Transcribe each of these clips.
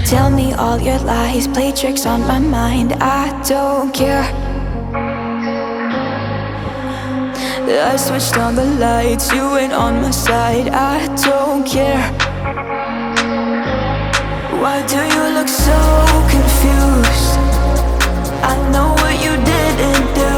Tell me all your lies, play tricks on my mind. I don't care. I switched on the lights, you ain't on my side. I don't care. Why do you look so confused? I know what you didn't do.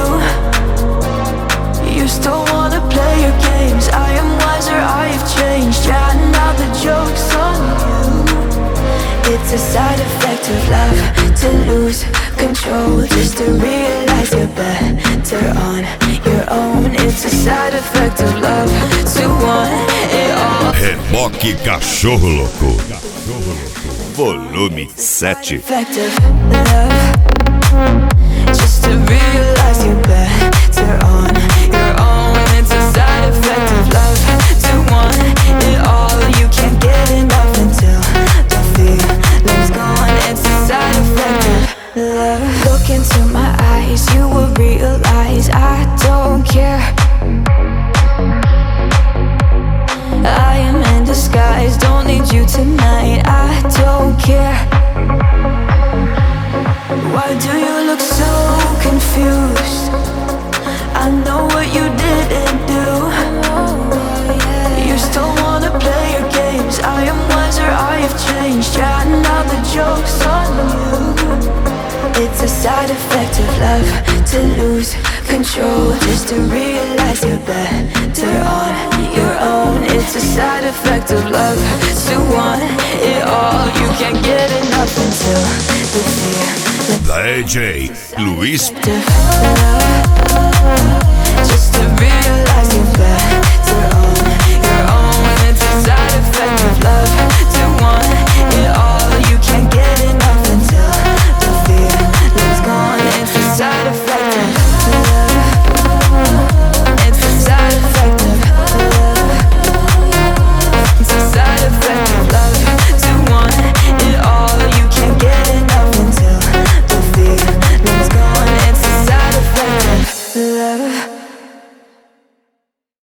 You still wanna play your games. I am wiser, I have changed. Yeah, now the joke's on you. It's a side effect of love, to lose control, just to realize you're better on your own. It's a side effect of love, to want it all. Reboque Cachorro Louco. Volume 7. Effect of love, just to realize you're better on your own. It's a side effect of love, to want it all. You can't get enough until the feeling's gone. It's a side effect of love. Look into my eyes, you will realize I don't care. I am in disguise, don't need you tonight. I don't care. Why do you look so confused? I know what you didn't do. You still wanna play your games. I am wiser, I have changed. Yeah, now the joke's on you. It's a side effect of love, to lose control, just to realize you're better on your own. It's a side effect of love, to want it all. You can't get enough until the fear. DJ Luis. Just to realize you're better on your own. It's a side effect of love.